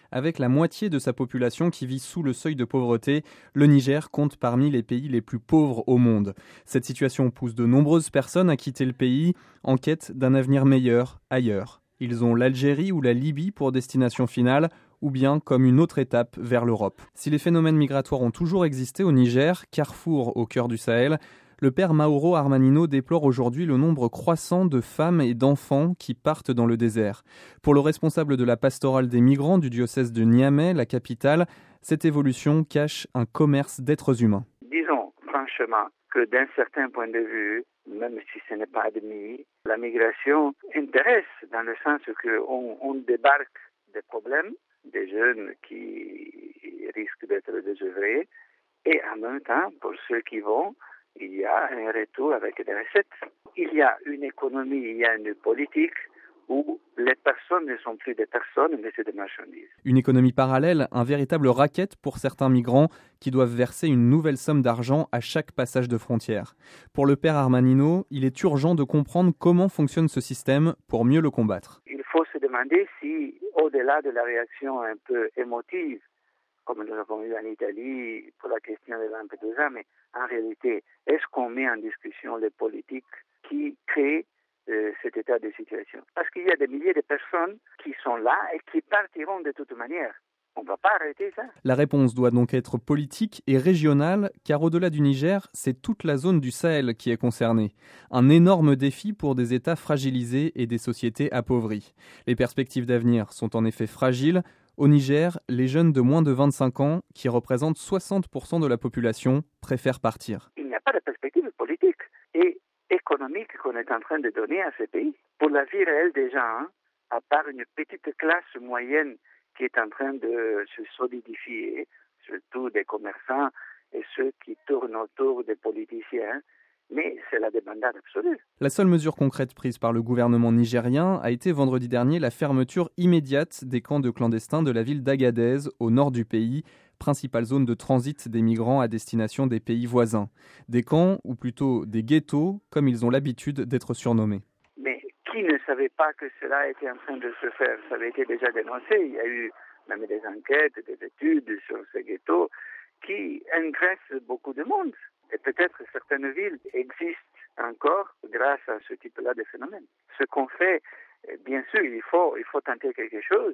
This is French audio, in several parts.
Avec la moitié de sa population qui vit sous le seuil de pauvreté, le Niger compte parmi les pays les plus pauvres au monde. Cette situation pousse de nombreuses personnes à quitter le pays en quête d'un avenir meilleur ailleurs. Ils ont l'Algérie ou la Libye pour destination finale, ou bien comme une autre étape vers l'Europe. Si les phénomènes migratoires ont toujours existé au Niger, carrefour au cœur du Sahel, le père Mauro Armanino déplore aujourd'hui le nombre croissant de femmes et d'enfants qui partent dans le désert. Pour le responsable de la pastorale des migrants du diocèse de Niamey, la capitale, cette évolution cache un commerce d'êtres humains. Disons franchement que d'un certain point de vue, même si ce n'est pas admis, la migration intéresse dans le sens qu'on débarque des problèmes, des jeunes qui risquent d'être désœuvrés, et en même temps, pour ceux qui vont, il y a un retour avec des recettes. Il y a une économie, il y a une politique où les personnes ne sont plus des personnes, mais c'est des marchandises. Une économie parallèle, un véritable racket pour certains migrants qui doivent verser une nouvelle somme d'argent à chaque passage de frontière. Pour le père Armanino, il est urgent de comprendre comment fonctionne ce système pour mieux le combattre. Il faut se demander si, au-delà de la réaction un peu émotive, comme nous avons eu en Italie pour la question de Lampedusa, mais en réalité, est-ce qu'on met en discussion les politiques qui créent cet état de situation? Parce qu'il y a des milliers de personnes qui sont là et qui partiront de toute manière. On ne va pas arrêter ça. La réponse doit donc être politique et régionale, car au-delà du Niger, c'est toute la zone du Sahel qui est concernée. Un énorme défi pour des États fragilisés et des sociétés appauvries. Les perspectives d'avenir sont en effet fragiles. Au Niger, les jeunes de moins de 25 ans, qui représentent 60% de la population, préfèrent partir. Il n'y a pas de perspective politique et économique qu'on est en train de donner à ces pays. Pour la vie réelle des gens, à part une petite classe moyenne qui est en train de se solidifier, surtout des commerçants et ceux qui tournent autour des politiciens, mais c'est la débandade absolue. La seule mesure concrète prise par le gouvernement nigérien a été vendredi dernier la fermeture immédiate des camps de clandestins de la ville d'Agadez, au nord du pays, principale zone de transit des migrants à destination des pays voisins. Des camps, ou plutôt des ghettos, comme ils ont l'habitude d'être surnommés. Mais qui ne savait pas que cela était en train de se faire? Ça avait été déjà dénoncé. Il y a eu même des enquêtes, des études sur ces ghettos qui intéressent beaucoup de monde. Et peut-être certaines villes existent encore grâce à ce type-là de phénomène. Ce qu'on fait, bien sûr, il faut tenter quelque chose.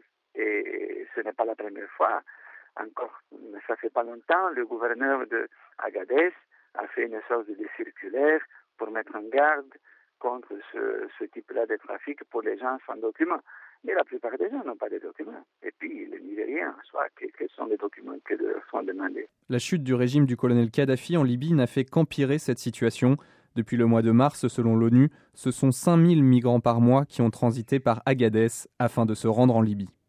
Et ce n'est pas la première fois. Encore, ça fait pas longtemps, le gouverneur de Agadez a fait une sorte de circulaire pour mettre en garde contre ce type-là de trafic pour les gens sans documents. Mais la plupart des gens n'ont pas de documents. Et puis, les Nigériens, en soi, quels sont les documents qui leur sont demandés? La chute du régime du colonel Kadhafi en Libye n'a fait qu'empirer cette situation. Depuis le mois de mars, selon l'ONU, ce sont 5000 migrants par mois qui ont transité par Agadez afin de se rendre en Libye.